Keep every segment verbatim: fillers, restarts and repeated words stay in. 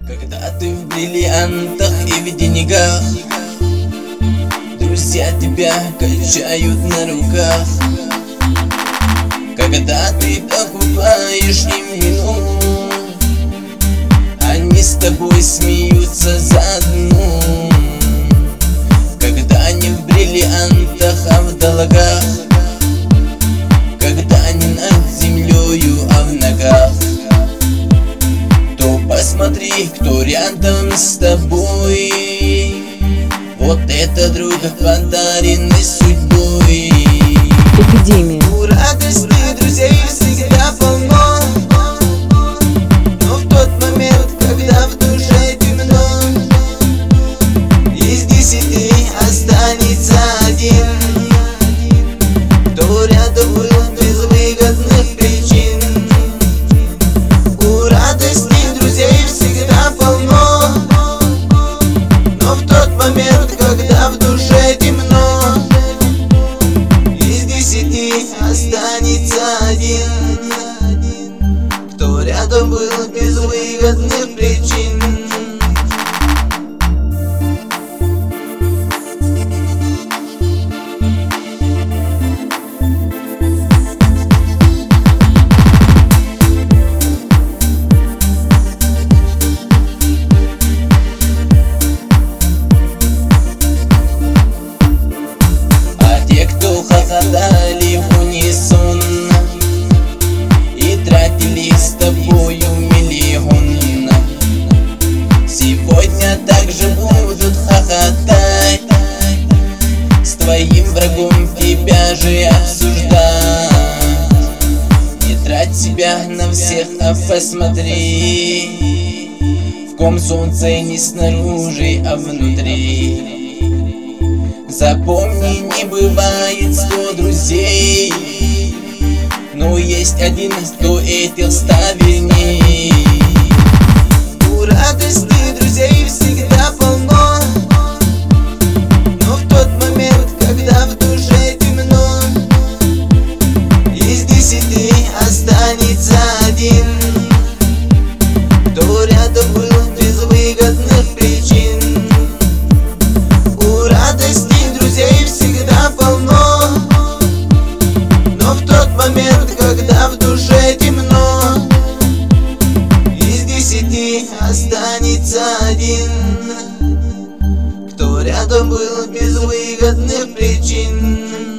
Когда ты в бриллиантах и в деньгах, друзья тебя качают на руках. Когда ты покупаешь им вино, они с тобой смеются заодно. Когда не в бриллиантах, а в долгах, когда не над землею, а в ногах, то посмотри, кто рядом с тобой. Вот это друг, подаренный судьбой. Эпидемия. У радости друзей всегда полно, но в тот момент, когда в душе темно, из десяти останется один, кто рядом был без выгодных причин. У радости друзей всегда полно, но в тот момент, когда в душе темно, из десяти останется один, кто рядом был без выгодных причин. Хохотали в унисон и тратили с тобою миллион. Сегодня также будут хохотать, с твоим врагом тебя же обсуждать. Не трать себя на всех, а посмотри, в ком солнце не снаружи, а внутри. Запомни, не бывает сто друзей, но есть один, кто этих ста верней. У радости друзей всегда полно, но в тот момент, когда в душе темно, из десяти останется один, кто рядом был без выгодных причин. У радости друзей всегда полно, но в тот момент, когда в душе темно, из десяти останется один, кто рядом был без выгодных причин.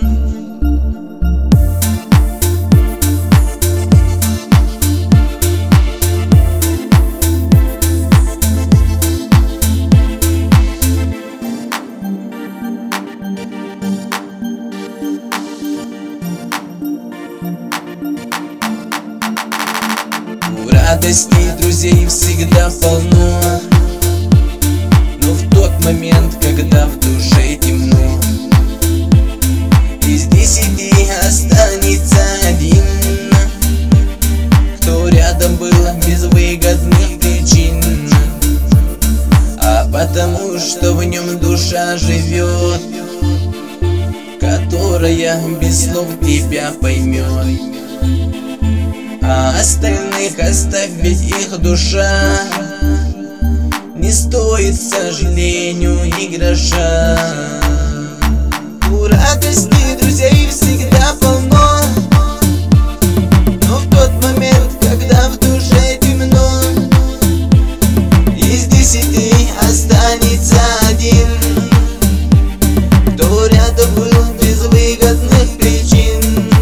Радости друзей всегда полно, но в тот момент, когда в душе темно, из десяти останется один, кто рядом был без выгодных причин. А потому что в нем душа живет, которая без слов тебя поймет. А остальных оставь, ведь их душа не стоит, к сожалению, ни гроша. У радости друзей всегда полно, но в тот момент, когда в душе темно, из десяти останется один, кто рядом был без выгодных причин.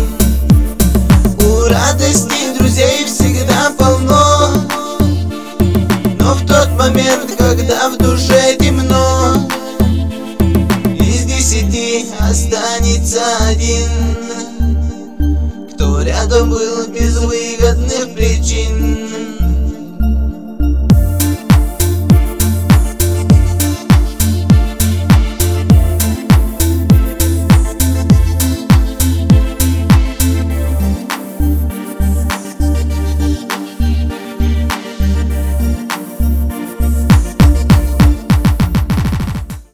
У радости друзей всегда полно, но в тот момент, когда в душе темно, из десяти останется один, кто рядом был без